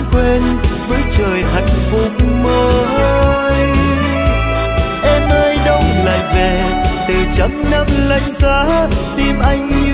quên với trời hạnh phúc mới. Em ơi đông lại về từ trăm năm lạnh giá, tim anh như